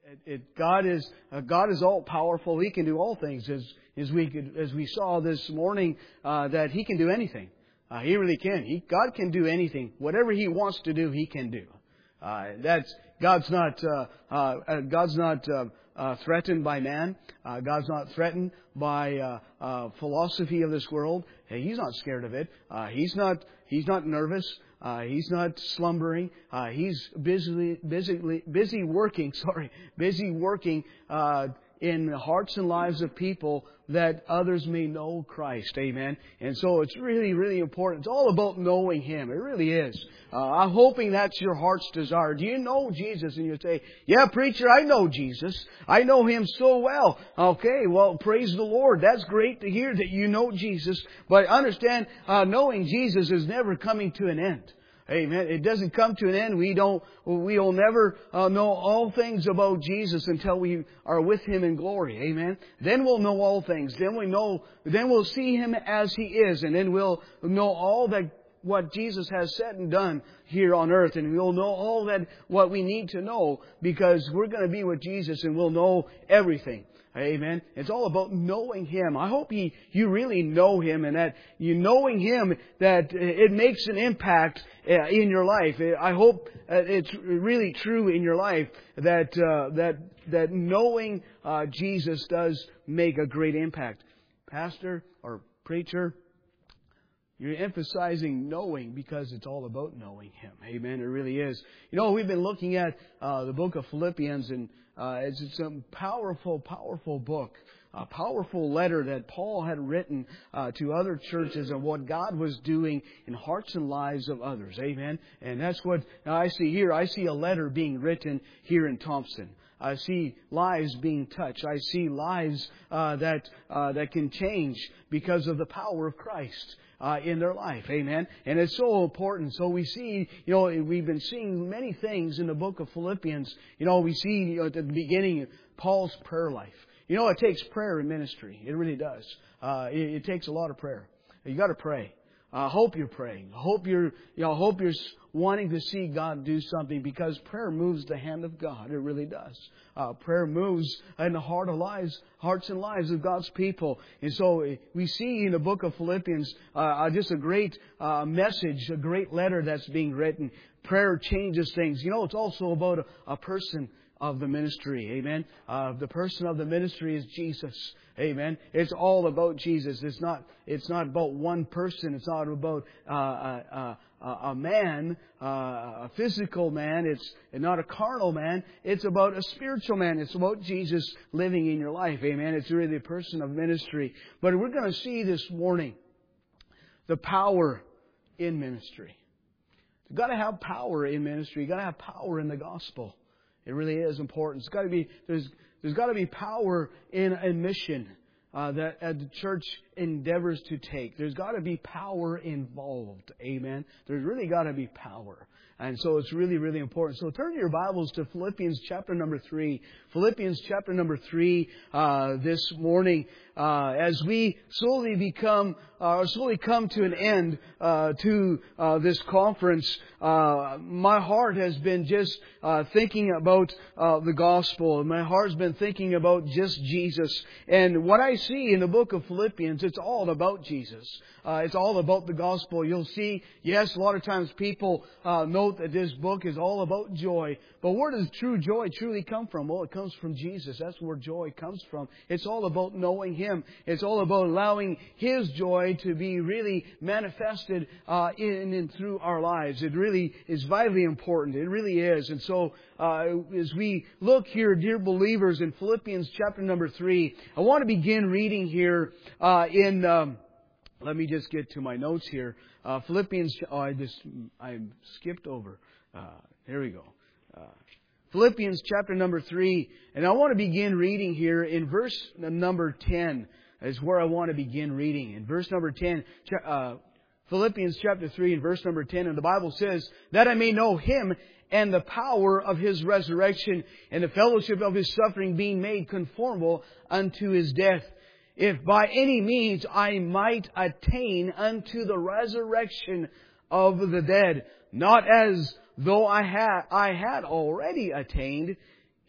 God is all powerful. He can do all things, as we saw this morning, that He can do anything. He really can. God can do anything. Whatever He wants to do, He can do. God's not threatened by man. God's not threatened by philosophy of this world. He's not scared of it. He's not nervous. He's not slumbering. He's busy working in the hearts and lives of people that others may know Christ. Amen. And so it's really, really important. It's all about knowing Him. It really is. I'm hoping that's your heart's desire. Do you know Jesus? And you say, yeah, preacher, I know Jesus. I know Him so well. Okay, well, praise the Lord. That's great to hear that you know Jesus. But understand, knowing Jesus is never coming to an end. Amen. It doesn't come to an end. We'll never know all things about Jesus until we are with Him in glory. Amen. Then we'll know all things. Then we'll see Him as He is, and then we'll know all that what Jesus has said and done here on earth, and we'll know all that what we need to know, because we're going to be with Jesus and we'll know everything. Amen. It's all about knowing Him. I hope you really know Him, and that you knowing Him, that it makes an impact in your life. I hope it's really true in your life that knowing Jesus does make a great impact. Pastor or preacher, you're emphasizing knowing because it's all about knowing Him. Amen. It really is. You know, we've been looking at the book of Philippians, and it's a powerful book. A powerful letter that Paul had written to other churches of what God was doing in hearts and lives of others. Amen. And that's what I see here. I see a letter being written here in Thompson. I see lives being touched. I see lives that can change because of the power of Christ in their life. Amen. And it's so important. So we see, we've been seeing many things in the book of Philippians. We see at the beginning Paul's prayer life. It takes prayer in ministry. It really does. It takes a lot of prayer. You got to pray. I hope you're praying. I hope you're wanting to see God do something, because prayer moves the hand of God. It really does. Prayer moves in the hearts and lives of God's people. And so we see in the book of Philippians just a great message, a great letter that's being written. Prayer changes things. It's also about a person of the ministry. Amen. The person of the ministry is Jesus. Amen. It's all about Jesus. It's not about one person. It's not about a man, a physical man. It's not a carnal man. It's about a spiritual man. It's about Jesus living in your life. Amen. It's really a person of ministry. But we're going to see this morning the power in ministry. You've got to have power in ministry. You've got to have power in the gospel. It really is important. There's got to be power in a mission that the church endeavors to take. There's got to be power involved. Amen. There's really got to be power. And so it's really, really important. So turn your Bibles to Philippians chapter number 3. Philippians chapter number 3 this morning. As we slowly come to an end to this conference, my heart has been just thinking about the gospel. My heart's been thinking about just Jesus. And what I see in the book of Philippians, it's all about Jesus. It's all about the gospel. You'll see, yes, a lot of times people note that this book is all about joy. But where does true joy truly come from? Well, it comes from Jesus. That's where joy comes from. It's all about knowing Him. It's all about allowing His joy to be really manifested in and through our lives. It really is vitally important. It really is. And so as we look here, dear believers, in Philippians chapter number 3, I want to begin reading here let me just get to my notes here. Philippians, I skipped over. Here we go. Philippians chapter number 3. And I want to begin reading here in verse number 10 is where I want to begin reading. In verse number 10, Philippians chapter 3 and verse number 10. And the Bible says, that I may know Him and the power of His resurrection and the fellowship of His suffering, being made conformable unto His death, if by any means I might attain unto the resurrection of the dead, not as though I had already attained,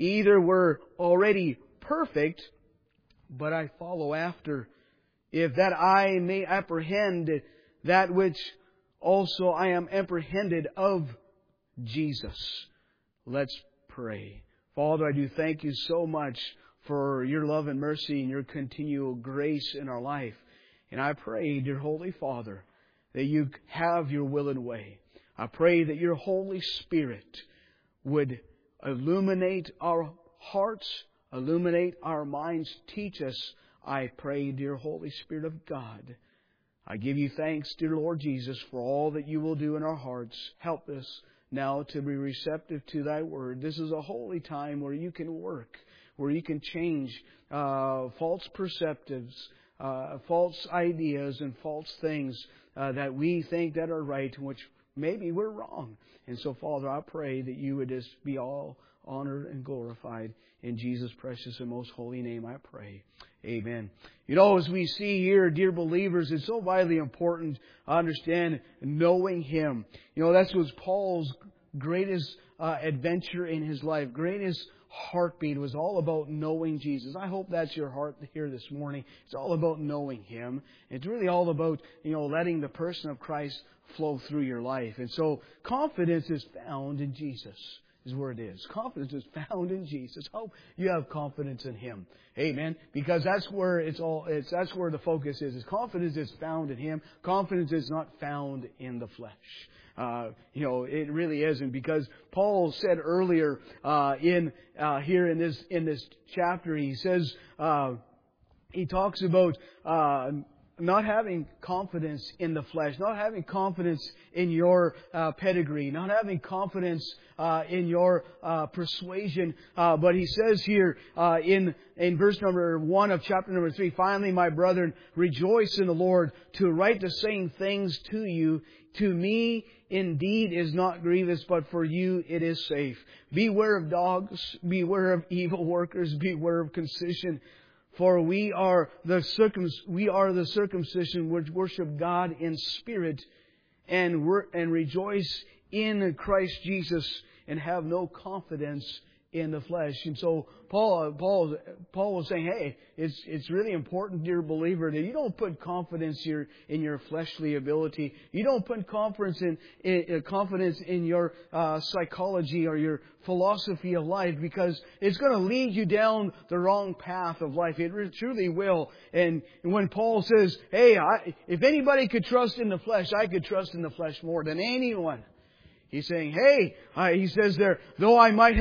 either we're already perfect, but I follow after, if that I may apprehend that which also I am apprehended of Jesus. Let's pray. Father, I do thank You so much for Your love and mercy and Your continual grace in our life. And I pray, dear Holy Father, that You have Your will and way. I pray that Your Holy Spirit would illuminate our hearts, illuminate our minds, teach us. I pray, dear Holy Spirit of God. I give You thanks, dear Lord Jesus, for all that You will do in our hearts. Help us now to be receptive to Thy Word. This is a holy time where You can work, where You can change false perceptives, false ideas and false things that we think that are right, which maybe we're wrong. And so, Father, I pray that You would just be all honored and glorified. In Jesus' precious and most holy name I pray. Amen. You know, as we see here, dear believers, it's so vitally important to understand knowing Him. You know, that was Paul's greatest adventure in his life, greatest heartbeat was all about knowing Jesus. I hope that's your heart here this morning. It's all about knowing Him. It's really all about, letting the person of Christ flow through your life. And so confidence is found in Jesus, is where it is. Confidence is found in Jesus. Hope you have confidence in Him. Amen. Because that's where that's where the focus is. Confidence is found in Him. Confidence is not found in the flesh. It really isn't, because Paul said earlier here in this chapter, he says he talks about not having confidence in the flesh, not having confidence in your pedigree, not having confidence in your persuasion. But he says here in verse number 1 of chapter number 3, finally, my brethren, rejoice in the Lord. To write the same things to you, to me indeed is not grievous, but for you it is safe. Beware of dogs, beware of evil workers, beware of concision. For we are the circumcision which worship God in spirit and rejoice in Christ Jesus and have no confidence in the flesh. And so Paul was saying, hey, it's really important, dear believer, that you don't put confidence in your fleshly ability. You don't put confidence in your psychology or your philosophy of life, because it's going to lead you down the wrong path of life. It truly will. And when Paul says, hey, if anybody could trust in the flesh, I could trust in the flesh more than anyone. He's saying, hey, he says there, though I might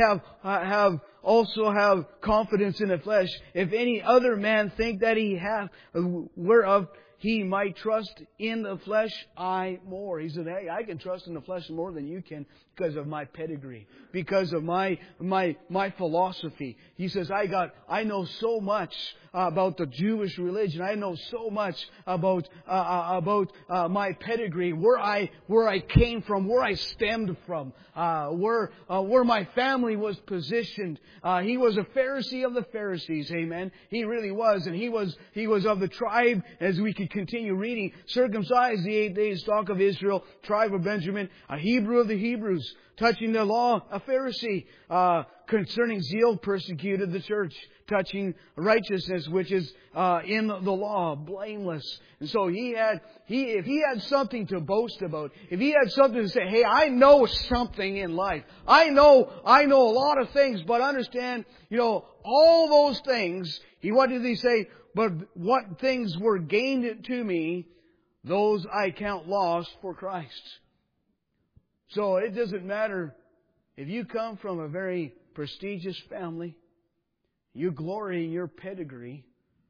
also have confidence in the flesh, if any other man think that he hath, whereof he might trust in the flesh, I more. He said, hey, I can trust in the flesh more than you can because of my pedigree, because of my philosophy. He says, I know so much about the Jewish religion. I know so much about my pedigree, where I came from, where I stemmed from, where my family was positioned. He was a Pharisee of the Pharisees, amen. He really was, and he was of the tribe, as we could continue reading, circumcised the 8 days, stock of Israel, tribe of Benjamin, a Hebrew of the Hebrews, touching the law, a Pharisee, concerning zeal, persecuted the church, touching righteousness, which is in the law, blameless. And so if he had something to boast about, if he had something to say, hey, I know something in life. I know a lot of things, but understand, all those things, what did he say? But what things were gained to me, those I count loss for Christ. So it doesn't matter if you come from a very prestigious family, you glory in your pedigree,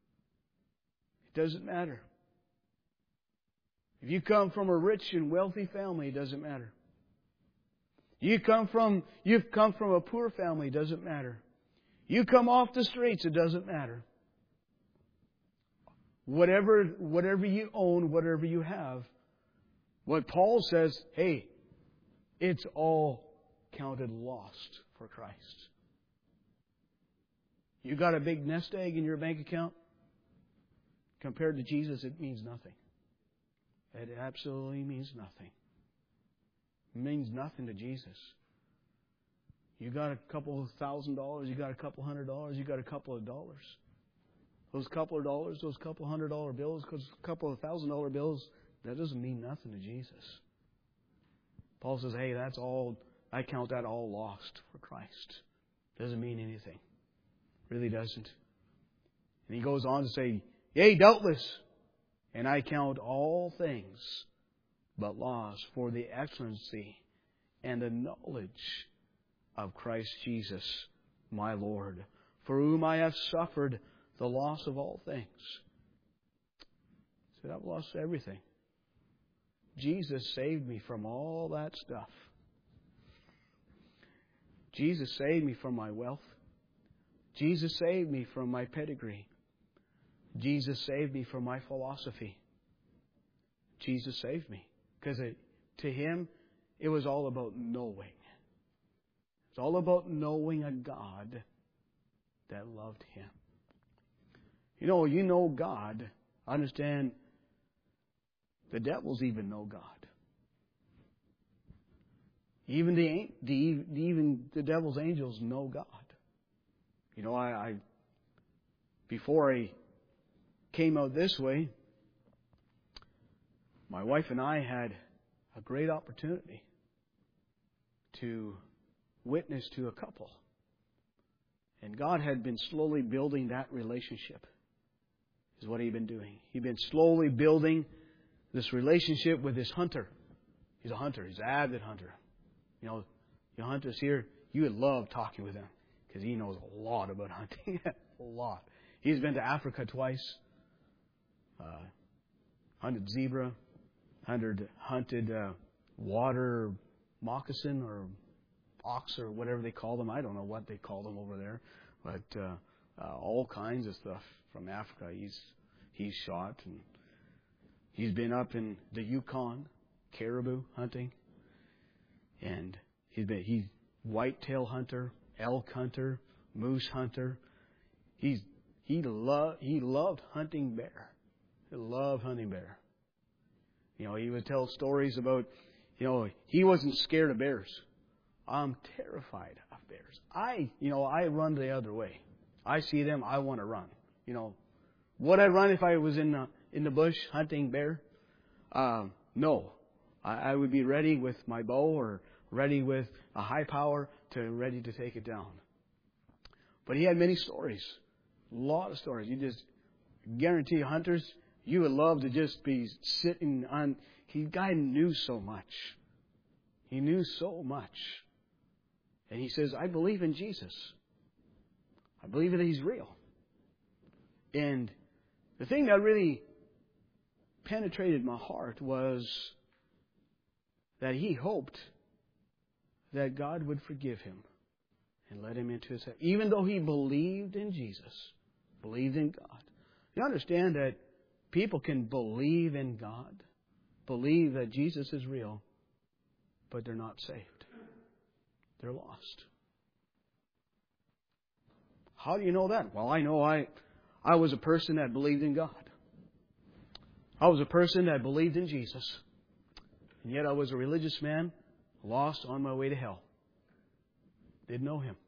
it doesn't matter. If you come from a rich and wealthy family, it doesn't matter. You've come from a poor family, it doesn't matter. You come off the streets, it doesn't matter. Whatever you own, whatever you have, what Paul says, hey, it's all counted lost for Christ. You got a big nest egg in your bank account? Compared to Jesus, it means nothing. It absolutely means nothing. It means nothing to Jesus. You got a couple of $1,000, you got a couple $100, you got a couple of dollars. Those couple of dollars, those couple $100 bills, those couple of $1,000 bills, that doesn't mean nothing to Jesus. Paul says, hey, that's all, I count that all lost for Christ. Doesn't mean anything. Really doesn't. And he goes on to say, yea, doubtless, and I count all things but loss for the excellency and the knowledge of Christ Jesus, my Lord, for whom I have suffered the loss of all things. So I've lost everything. Jesus saved me from all that stuff. Jesus saved me from my wealth. Jesus saved me from my pedigree. Jesus saved me from my philosophy. Jesus saved me. Because to Him, it was all about knowing. It's all about knowing a God that loved Him. You know God. Understand, the devils even know God. Even the devil's angels know God. I before I came out this way, my wife and I had a great opportunity to witness to a couple. And God had been slowly building that relationship, is what He'd been doing. He'd been slowly building this relationship with this hunter. He's a hunter. He's an avid hunter. You hunters here, you would love talking with him because he knows a lot about hunting. A lot. He's been to Africa twice. Hunted zebra. Hunted water moccasin or ox or whatever they call them. I don't know what they call them over there. But all kinds of stuff from Africa he's shot. And he's been up in the Yukon, caribou hunting. And he's whitetail hunter, elk hunter, moose hunter. He loved hunting bear. He loved hunting bear. He would tell stories about, he wasn't scared of bears. I'm terrified of bears. I run the other way. I see them, I want to run. Would I run if I was in the bush hunting bear? No. I would be ready with my bow or ready with a high power ready to take it down. But he had many stories. A lot of stories. You just guarantee hunters, you would love to just be sitting on. The guy knew so much. He knew so much. And he says, I believe in Jesus. I believe that He's real. And the thing that really penetrated my heart was that he hoped that God would forgive him and let him into His heaven. Even though he believed in Jesus, believed in God. You understand that people can believe in God, believe that Jesus is real, but they're not saved. They're lost. How do you know that? Well, I know I was a person that believed in God. I was a person that believed in Jesus. And yet I was a religious man, lost on my way to hell. Didn't know Him.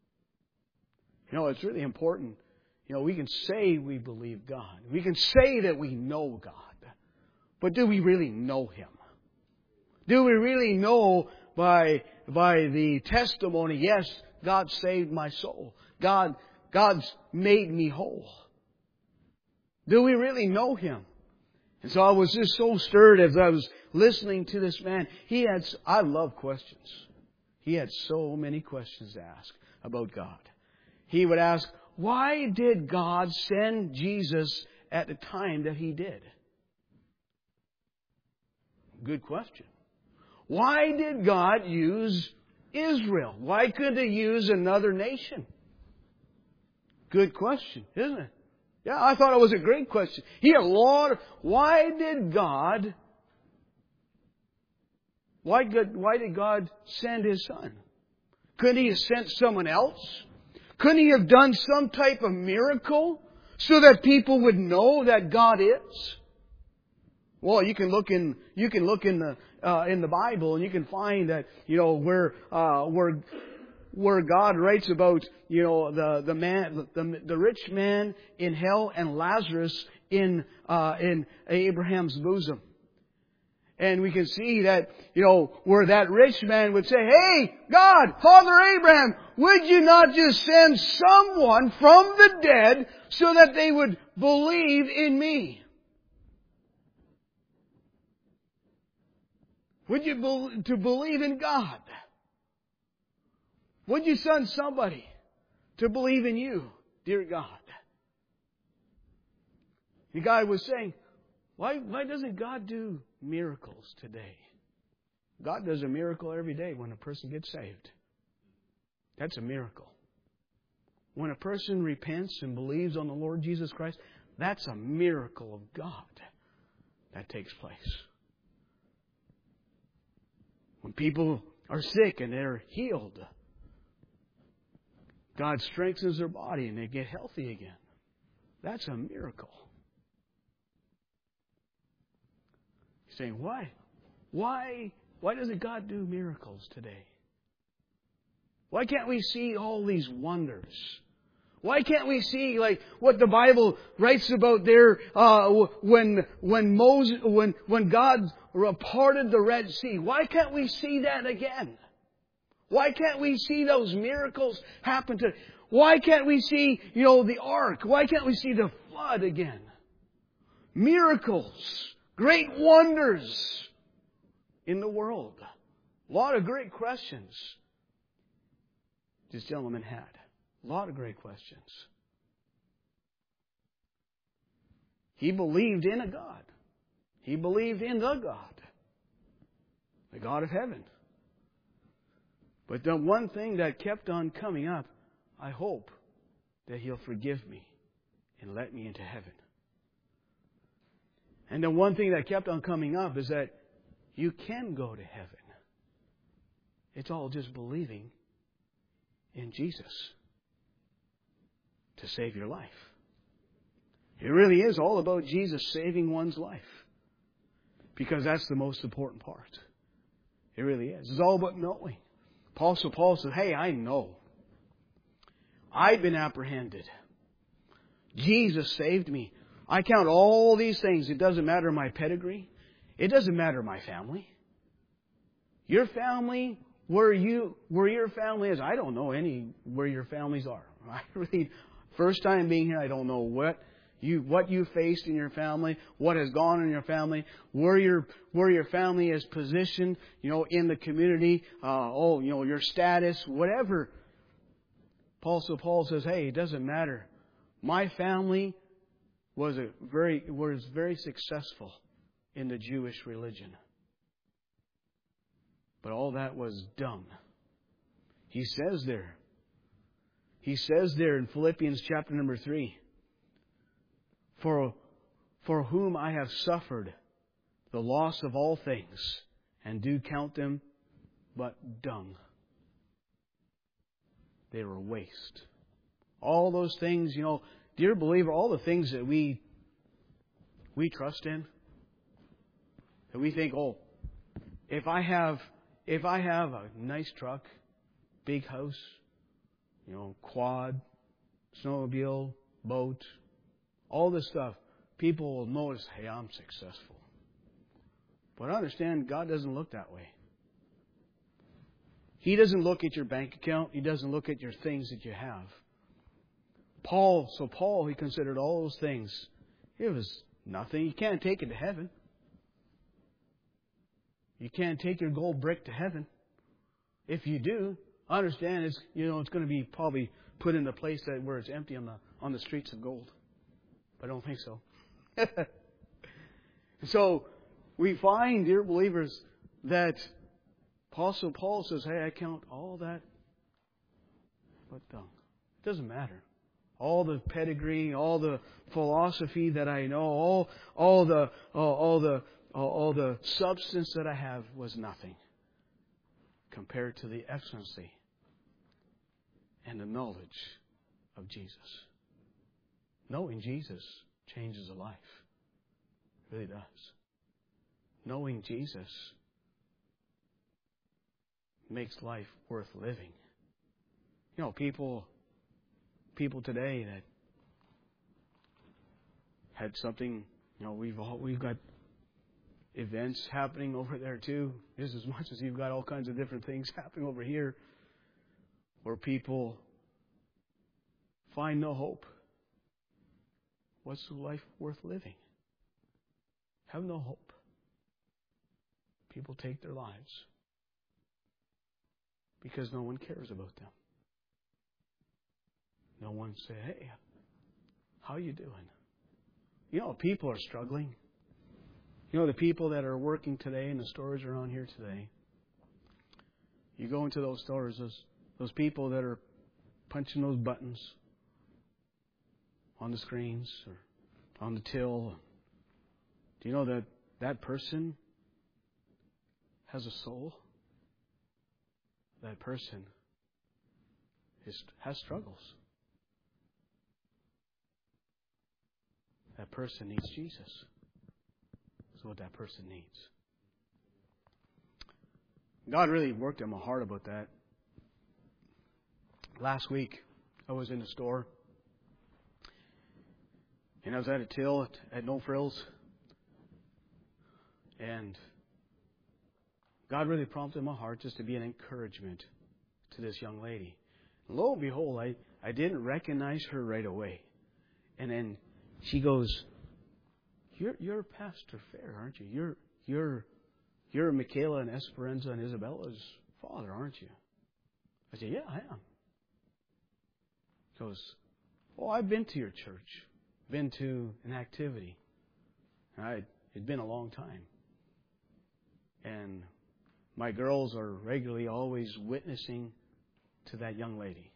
It's really important. We can say we believe God. We can say that we know God. But do we really know Him? Do we really know by the testimony, yes, God saved my soul. God's made me whole. Do we really know Him? And so I was just so stirred as I was listening to this man. I love questions. He had so many questions to ask about God. He would ask, why did God send Jesus at the time that He did? Good question. Why did God use Israel? Why couldn't He use another nation? Good question, isn't it? Yeah, I thought it was a great question. Why did God send His Son? Couldn't He have sent someone else? Couldn't He have done some type of miracle so that people would know that God is? Well, you can look in the Bible and you can find that where where God writes about, the rich man in hell and Lazarus in Abraham's bosom. And we can see that, where that rich man would say, "Hey, God, Father Abraham, would you not just send someone from the dead so that they would believe in me?" Would you believe in God? Would you send somebody to believe in you, dear God? The guy was saying, why doesn't God do miracles today? God does a miracle every day when a person gets saved. That's a miracle. When a person repents and believes on the Lord Jesus Christ, that's a miracle of God that takes place. When people are sick and they're healed, God strengthens their body and they get healthy again. That's a miracle. You're saying, why? Why doesn't God do miracles today? Why can't we see all these wonders? Why can't we see like what the Bible writes about there when God parted the Red Sea? Why can't we see that again? Why can't we see those miracles happen to? Why can't we see, the ark? Why can't we see the flood again? Miracles, great wonders in the world. A lot of great questions this gentleman had. A lot of great questions. He believed in a God. He believed in the God of heaven. But the one thing that kept on coming up, I hope that He'll forgive me and let me into heaven. And the one thing that kept on coming up is that you can go to heaven. It's all just believing in Jesus to save your life. It really is all about Jesus saving one's life. Because that's the most important part. It really is. It's all about knowing. Apostle Paul said, hey, I know. I've been apprehended. Jesus saved me. I count all these things. It doesn't matter my pedigree. It doesn't matter my family. Your family, where your family is, I don't know where your families are. I really, first time being here, I don't know what you faced in your family, what has gone on in your family, where your family is positioned, in the community, your status, whatever. Apostle Paul says, hey, it doesn't matter. My family was very successful in the Jewish religion. But all that was dung. He says there in Philippians chapter number 3, For whom I have suffered the loss of all things, and do count them but dung. They were waste. All those things, dear believer, all the things that we trust in, that we think, if I have a nice truck, big house, quad, snowmobile, boat, all this stuff, people will notice, hey, I'm successful. But understand, God doesn't look that way. He doesn't look at your bank account. He doesn't look at your things that you have. Paul, he considered all those things. It was nothing. You can't take it to heaven. You can't take your gold brick to heaven. If you do, understand it's going to be probably put in a place where it's empty on the streets of gold. I don't think so. So we find, dear believers, that Apostle Paul says, hey, I count all that but dung. It doesn't matter. All the pedigree, all the philosophy that I know, all the substance that I have was nothing compared to the excellency and the knowledge of Jesus. Knowing Jesus changes a life. It really does. Knowing Jesus makes life worth living. People today that had something. We've got events happening over there too, just as much as you've got all kinds of different things happening over here, where people find no hope. What's life worth living? Have no hope. People take their lives because no one cares about them. No one say, "Hey, how you doing?" People are struggling. The people that are working today in the stores around here today. You go into those stores, those people that are punching those buttons on the screens or on the till. Do you know that that person has a soul? That person has struggles. That person needs Jesus. That's what that person needs. God really worked in my heart about that. Last week, I was in the store. And I was at a till at No Frills. And God really prompted my heart just to be an encouragement to this young lady. Lo and behold, I didn't recognize her right away. And then she goes, You're Pastor Fair, aren't you? You're Michaela and Esperanza and Isabella's father, aren't you? I said, "Yeah, I am." She goes, "Oh, I've been to your church. Been to an activity." It'd been a long time. And my girls are regularly always witnessing to that young lady.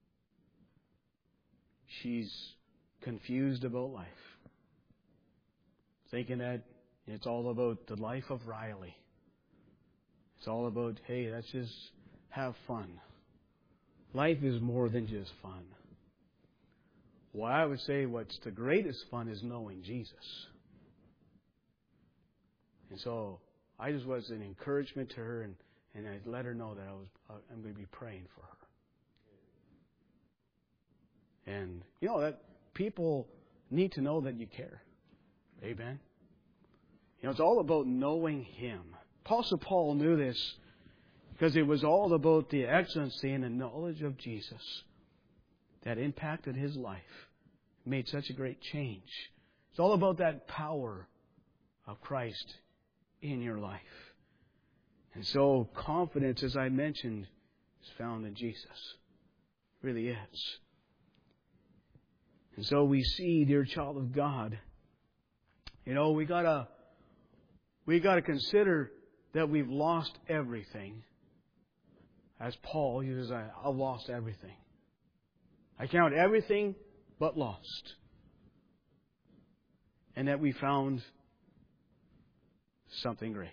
She's confused about life. Thinking that it's all about the life of Riley. It's all about, hey, let's just have fun. Life is more than just fun. Well, I would say what's the greatest fun is knowing Jesus. And so I just was an encouragement to her, and I let her know that I'm going to be praying for her. And that people need to know that you care. Amen. It's all about knowing Him. Apostle Paul knew this because it was all about the excellency and the knowledge of Jesus that impacted his life, made such a great change. It's all about that power of Christ in your life. And so confidence, as I mentioned, is found in Jesus. It really is. And so we see, dear child of God, we gotta consider that we've lost everything. As Paul uses, I've lost everything. I count everything but lost. And that we found something great.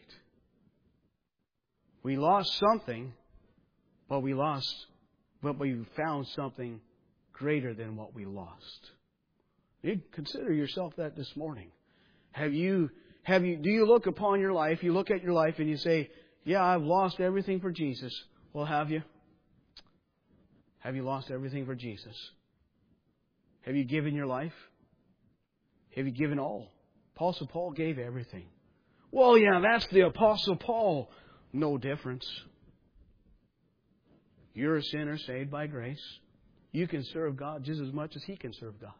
We lost something, but we found something greater than what we lost. You consider yourself that this morning. Do you look upon your life, you look at your life and you say, yeah, I've lost everything for Jesus. Well, have you? Have you lost everything for Jesus? Have you given your life? Have you given all? Apostle Paul gave everything. Well, yeah, that's the Apostle Paul. No difference. You're a sinner saved by grace. You can serve God just as much as he can serve God.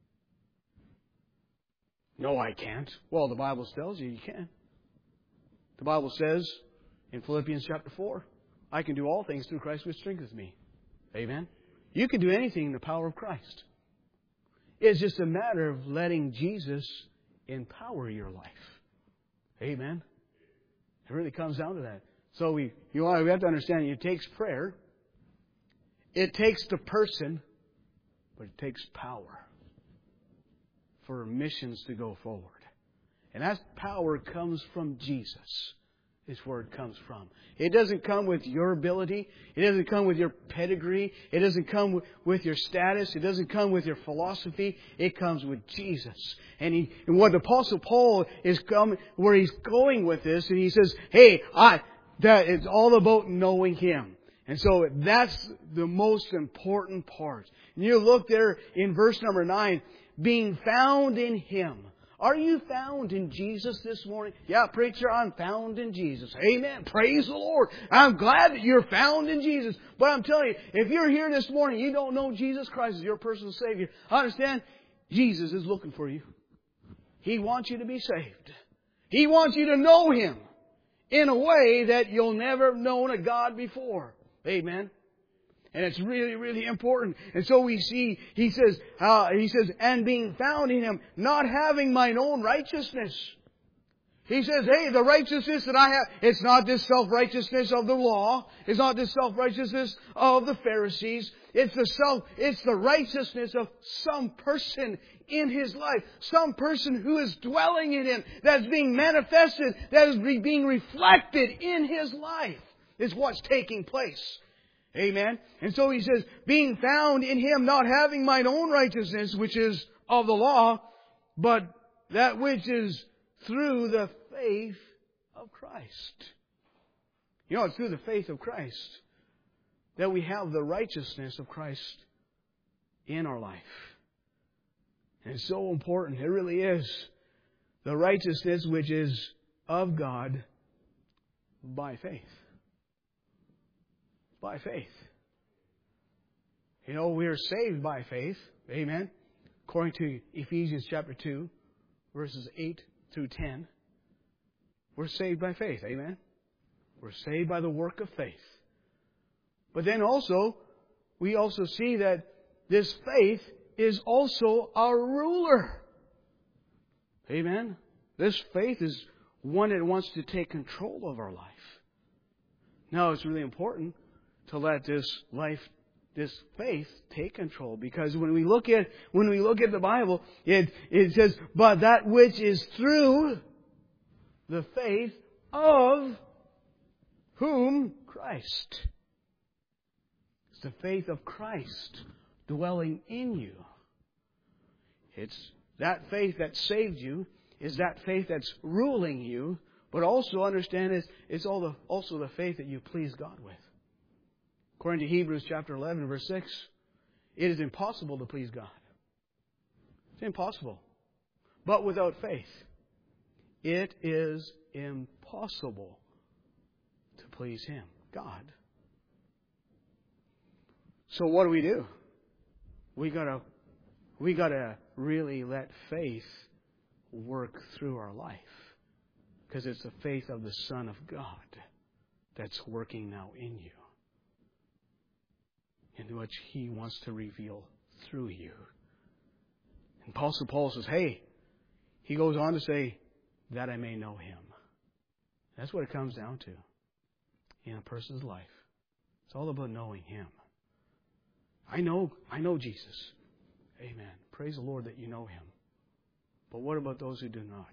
No, I can't. Well, the Bible tells you can. The Bible says in Philippians chapter 4, I can do all things through Christ which strengthens me. Amen? You can do anything in the power of Christ. It's just a matter of letting Jesus empower your life. Amen? It really comes down to that. So we have to understand it takes prayer. It takes the person, but it takes power for missions to go forward. And that power comes from Jesus. Is where it comes from. It doesn't come with your ability. It doesn't come with your pedigree. It doesn't come with your status. It doesn't come with your philosophy. It comes with Jesus. And what the Apostle Paul where he's going with this, and he says, hey, that it's all about knowing Him. And so that's the most important part. And you look there in verse number 9, being found in Him. Are you found in Jesus this morning? Yeah, preacher, I'm found in Jesus. Amen. Praise the Lord. I'm glad that you're found in Jesus. But I'm telling you, if you're here this morning, you don't know Jesus Christ as your personal Savior, understand, Jesus is looking for you. He wants you to be saved. He wants you to know Him in a way that you'll never have known a God before. Amen. And it's really, really important. And so we see, he says, and being found in Him, not having mine own righteousness. He says, hey, the righteousness that I have, it's not this self-righteousness of the law. It's not this self-righteousness of the Pharisees. It's the righteousness of some person in his life. Some person who is dwelling in him, that's being manifested, that is being reflected in his life, is what's taking place. Amen. And so he says, being found in Him, not having mine own righteousness, which is of the law, but that which is through the faith of Christ. You know, it's through the faith of Christ that we have the righteousness of Christ in our life. And it's so important. It really is. The righteousness which is of God by faith. By faith. You know, we are saved by faith. Amen. According to Ephesians chapter 2, verses 8 through 10. We're saved by faith. Amen. We're saved by the work of faith. But then also, we also see that this faith is also our ruler. Amen. This faith is one that wants to take control of our life. Now, it's really important to let this faith take control, because when we look at the Bible, it says, but that which is through the faith of whom? Christ. It's the faith of Christ dwelling in you. It's that faith that saved you, is that faith that's ruling you, but also understand it's also the faith that you please God with. According to Hebrews chapter 11, verse 6, it is impossible to please God. It's impossible. But without faith, it is impossible to please Him, God. So what do? We gotta really let faith work through our life. Because it's the faith of the Son of God that's working now in you, in which He wants to reveal through you. And Apostle Paul says, hey, he goes on to say, that I may know Him. That's what it comes down to in a person's life. It's all about knowing Him. I know Jesus. Amen. Praise the Lord that you know Him. But what about those who do not?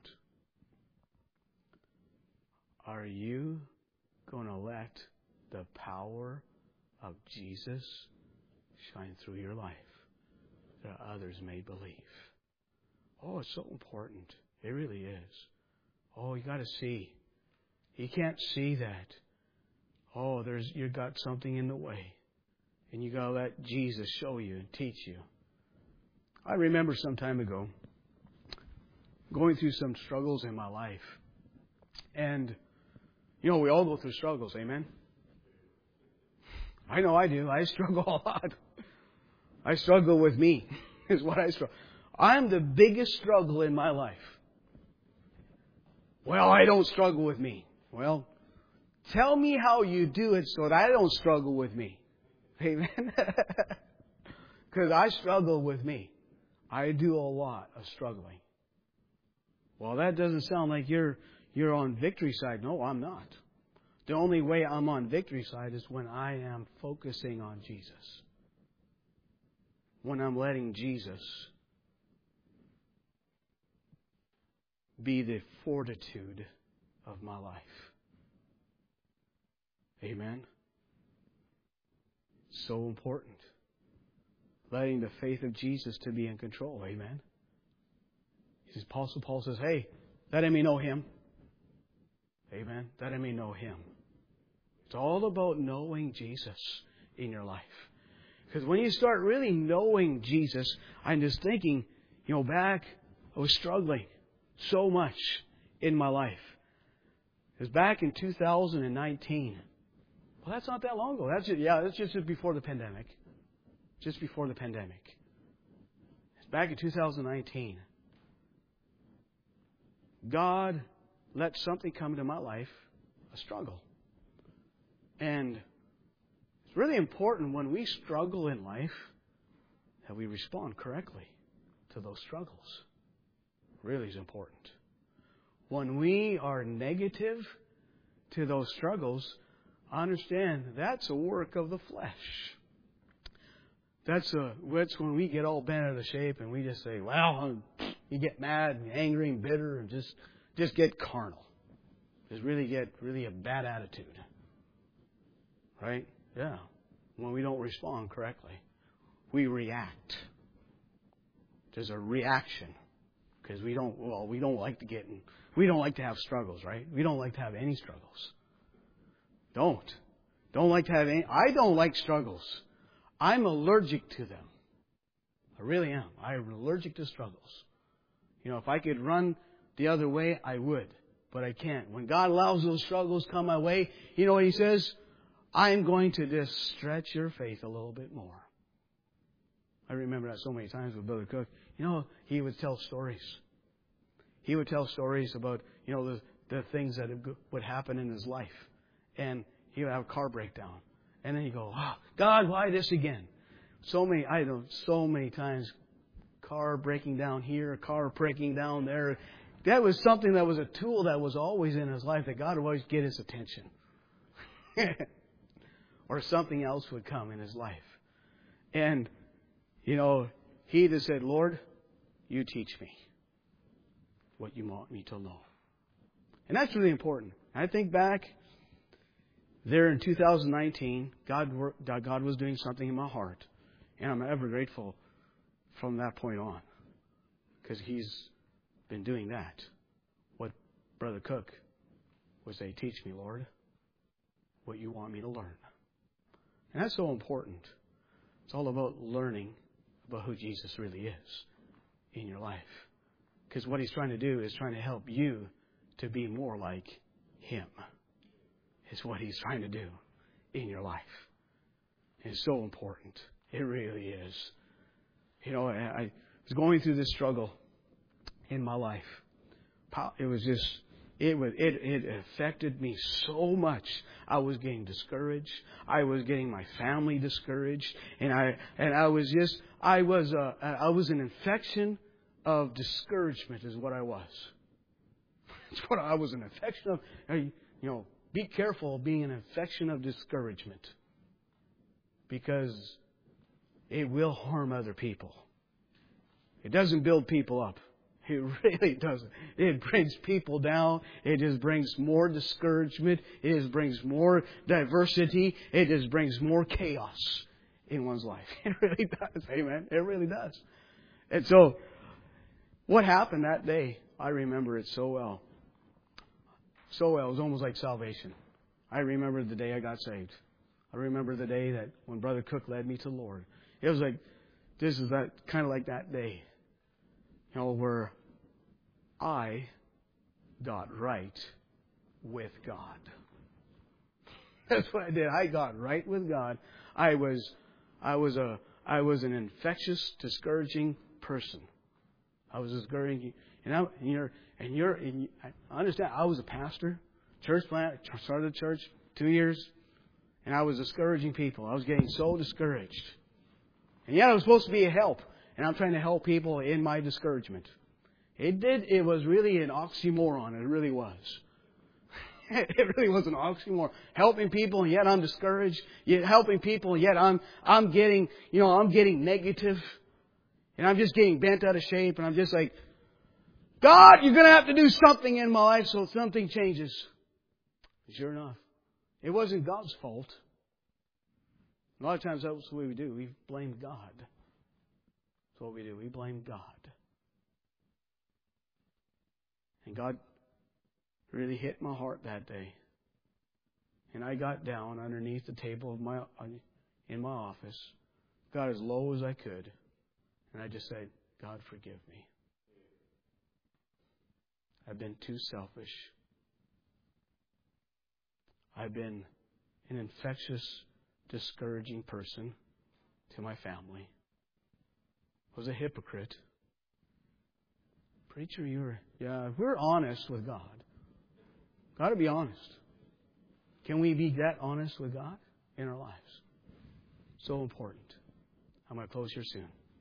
Are you going to let the power of Jesus shine through your life that others may believe? Oh, it's so important. It really is. Oh, you got to see. You can't see that. Oh, you got something in the way. And you got to let Jesus show you and teach you. I remember some time ago going through some struggles in my life. And, you know, we all go through struggles, amen? I know I do. I struggle a lot. I struggle with me, is what I struggle. I'm the biggest struggle in my life. Well, I don't struggle with me. Well, tell me how you do it so that I don't struggle with me. Amen? Because I struggle with me. I do a lot of struggling. Well, that doesn't sound like you're on victory side. No, I'm not. The only way I'm on victory side is when I am focusing on Jesus. When I'm letting Jesus be the fortitude of my life. Amen? So important. Letting the faith of Jesus to be in control. Amen? Apostle Paul says, hey, that I may know Him. Amen? That I may know Him. It's all about knowing Jesus in your life. Because when you start really knowing Jesus, I'm just thinking, back, I was struggling so much in my life. It was back in 2019. Well, that's not that long ago. That's just before the pandemic. Just before the pandemic. It's back in 2019. God let something come into my life, a struggle. And it's really important when we struggle in life that we respond correctly to those struggles. Really is important. When we are negative to those struggles, understand that's a work of the flesh. That's when we get all bent out of shape and we just say, you get mad and angry and bitter and just get carnal. Just really get a bad attitude. Right? Yeah. When we don't respond correctly, we react. There's a reaction because we don't like to have struggles, right? We don't like to have any struggles. Don't like to have any. I don't like struggles. I'm allergic to them. I really am. I'm allergic to struggles. If I could run the other way, I would. But I can't. When God allows those struggles come my way, you know what He says? I'm going to just stretch your faith a little bit more. I remember that so many times with Brother Cook. He would tell stories. He would tell stories about, the things that would happen in his life. And he would have a car breakdown. And then he'd go, God, why this again? So many times, car breaking down here, car breaking down there. That was something that was a tool that was always in his life that God would always get his attention. Or something else would come in his life. And, he just said, Lord, you teach me what you want me to know. And that's really important. I think back there in 2019, God was doing something in my heart. And I'm ever grateful from that point on. Because He's been doing that. What Brother Cook would say, teach me, Lord, what you want me to learn. And that's so important. It's all about learning about who Jesus really is in your life. Because what He's trying to do is trying to help you to be more like Him. Is what He's trying to do in your life. It's so important. It really is. I was going through this struggle in my life. It was just, it affected me so much. I was getting discouraged. I was getting my family discouraged. And I was an infection of discouragement is what I was. It's what I was, an infection of, be careful of being an infection of discouragement. Because it will harm other people. It doesn't build people up. It really doesn't. It brings people down. It just brings more discouragement. It just brings more diversity. It just brings more chaos in one's life. It really does. Amen. It really does. And so, what happened that day, I remember it so well. So well. It was almost like salvation. I remember the day I got saved. I remember the day that when Brother Cook led me to the Lord. It was like, this is that kind of like that day. Where I got right with God. That's what I did. I got right with God. I was an infectious, discouraging person. I was discouraging, I understand. I was a pastor, church plant, started a church 2 years, and I was discouraging people. I was getting so discouraged, and yet I was supposed to be a help. And I'm trying to help people in my discouragement. It was really an oxymoron. It really was. It really was an oxymoron. Helping people and yet I'm discouraged. Yet helping people and yet I'm getting negative. And I'm just getting bent out of shape. And I'm just like, God, you're going to have to do something in my life so something changes. Sure enough, it wasn't God's fault. A lot of times that's what we do. We blame God. That's what we do. We blame God. And God really hit my heart that day. And I got down underneath the table in my office, got as low as I could, and I just said, God, forgive me. I've been too selfish. I've been an infectious, discouraging person to my family. I was a hypocrite. Preacher, if we're honest with God, got to be honest. Can we be that honest with God in our lives? So important. I'm going to close here soon.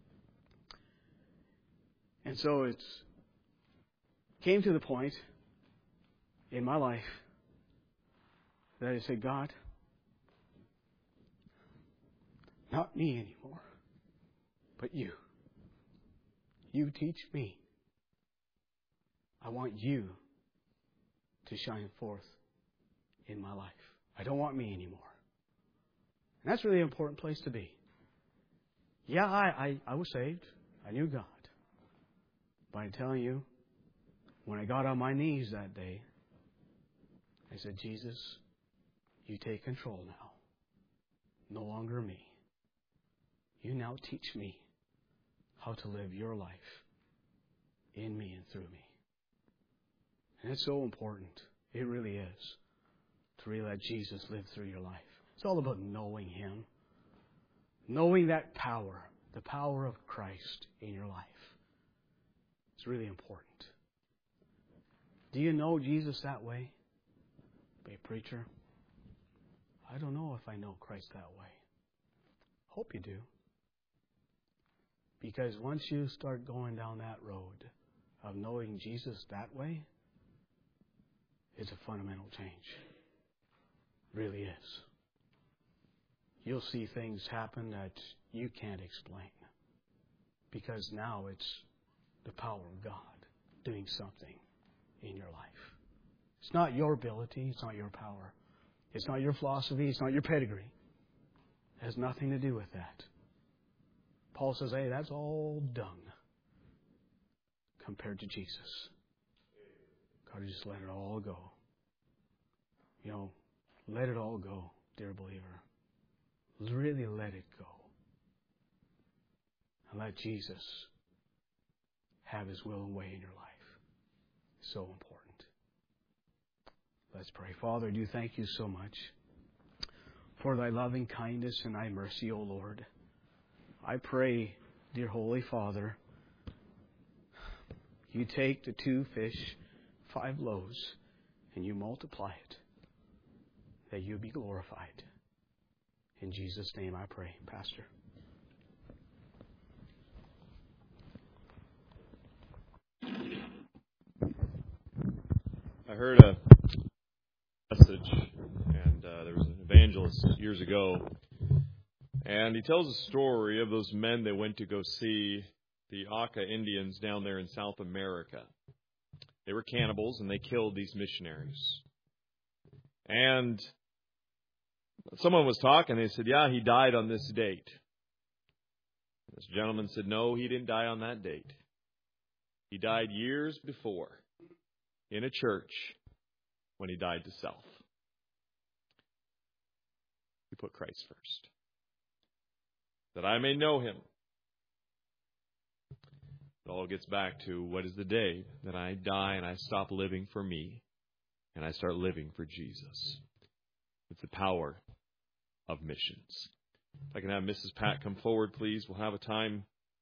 And so it came to the point in my life that I said, God, not me anymore, but you. You teach me. I want you to shine forth in my life. I don't want me anymore. And that's really an important place to be. Yeah, I was saved. I knew God. But I'm telling you, when I got on my knees that day, I said, Jesus, you take control now. No longer me. You now teach me how to live your life in me and through me. And it's so important. It really is. To really let Jesus live through your life. It's all about knowing Him. Knowing that power. The power of Christ in your life. It's really important. Do you know Jesus that way? Hey, preacher, I don't know if I know Christ that way. Hope you do. Because once you start going down that road of knowing Jesus that way, it's a fundamental change. It really is. You'll see things happen that you can't explain. Because now it's the power of God doing something in your life. It's not your ability. It's not your power. It's not your philosophy. It's not your pedigree. It has nothing to do with that. Paul says, hey, that's all dung compared to Jesus. God, just let it all go. You know, let it all go, dear believer. Really let it go. And let Jesus have His will and way in your life. It's so important. Let's pray. Father, I do thank You so much for Thy loving kindness and Thy mercy, O Lord. I pray, dear Holy Father, You take the 2 fish, 5 loaves, and You multiply it, that You be glorified. In Jesus' name I pray. Pastor. I heard a message, and there was an evangelist years ago, and he tells a story of those men that went to go see the Auca Indians down there in South America. They were cannibals, and they killed these missionaries. And someone was talking, they said, yeah, he died on this date. This gentleman said, no, he didn't die on that date. He died years before in a church when he died to self. He put Christ first. That I may know Him. It all gets back to what is the day that I die and I stop living for me and I start living for Jesus. It's the power of missions. If I can have Mrs. Pat come forward, please. We'll have a time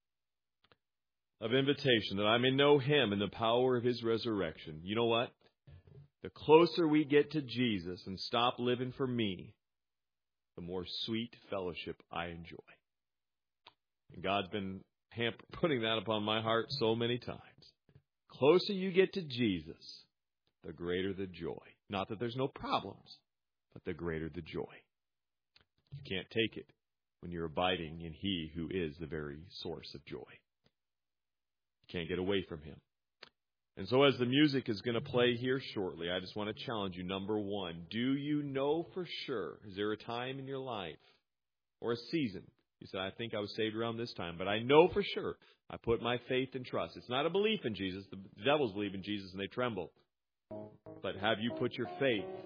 of invitation that I may know Him and the power of His resurrection. You know what? The closer we get to Jesus and stop living for me, the more sweet fellowship I enjoy. And God's been putting that upon my heart so many times. Closer you get to Jesus, the greater the joy. Not that there's no problems, but the greater the joy. You can't take it when you're abiding in He who is the very source of joy. You can't get away from Him. And so as the music is going to play here shortly, I just want to challenge you. Number one, do you know for sure? Is there a time in your life or a season? You said, I think I was saved around this time, but I know for sure I put my faith and trust. It's not a belief in Jesus. The devils believe in Jesus and they tremble. But have you put your faith in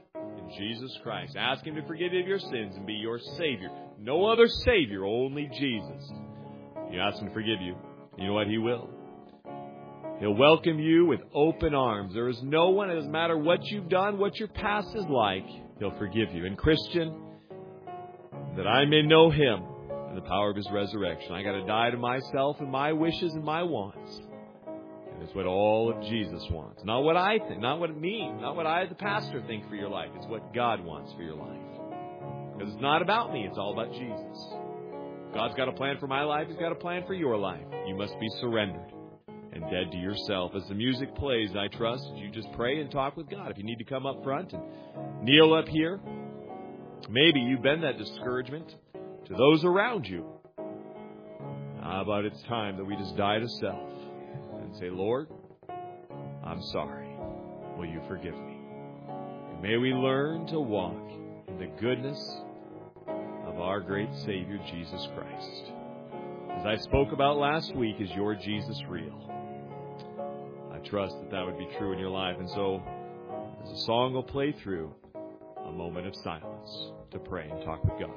Jesus Christ. Ask Him to forgive you of your sins and be your Savior. No other Savior, only Jesus. You ask Him to forgive you. You know what? He will. He'll welcome you with open arms. There is no one, it doesn't matter what you've done, what your past is like, He'll forgive you. And Christian, that I may know Him and the power of His resurrection. I got to die to myself and my wishes and my wants. And it's what all of Jesus wants. Not what I think, not what me, not what I, the pastor, think for your life. It's what God wants for your life. Because it's not about me, it's all about Jesus. God's got a plan for my life, He's got a plan for your life. You must be surrendered and dead to yourself. As the music plays, I trust that you just pray and talk with God. If you need to come up front and kneel up here, maybe you've been that discouragement to those around you. How about it's time that we just die to self and say, Lord, I'm sorry. Will you forgive me? And may we learn to walk in the goodness of our great Savior, Jesus Christ. As I spoke about last week, is your Jesus real? I trust that that would be true in your life. And so, as the song will play through, a moment of silence to pray and talk with God.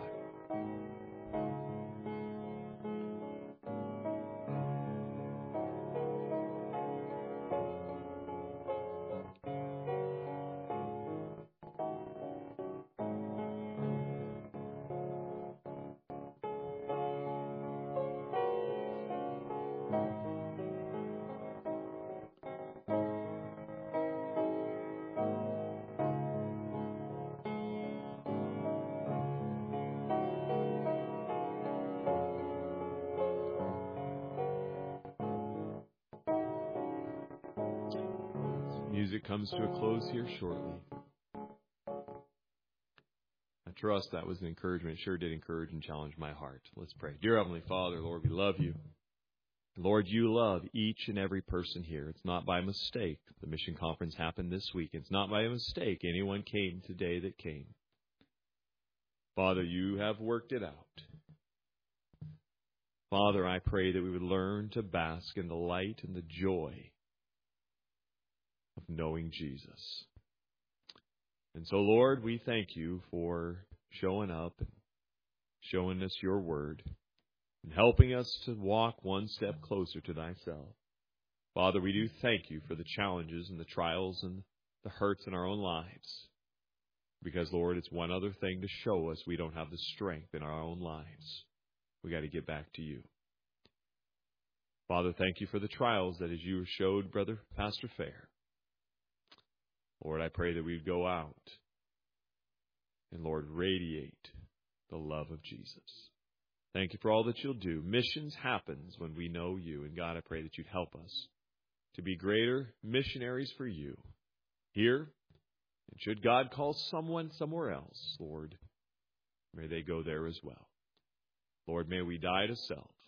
Music comes to a close here shortly. I trust that was an encouragement. It sure did encourage and challenge my heart. Let's pray. Dear Heavenly Father, Lord, we love you. Lord, you love each and every person here. It's not by mistake the mission conference happened this week. It's not by mistake anyone came today that came. Father, you have worked it out. Father, I pray that we would learn to bask in the light and the joy of knowing Jesus. And so, Lord, we thank you for showing up and showing us your word and helping us to walk one step closer to thyself. Father, we do thank you for the challenges and the trials and the hurts in our own lives. Because, Lord, it's one other thing to show us we don't have the strength in our own lives. We got to get back to you. Father, thank you for the trials that, as you showed Brother Pastor Fair. Lord, I pray that we'd go out and, Lord, radiate the love of Jesus. Thank you for all that you'll do. Missions happens when we know you. And God, I pray that you'd help us to be greater missionaries for you here. And should God call someone somewhere else, Lord, may they go there as well. Lord, may we die to self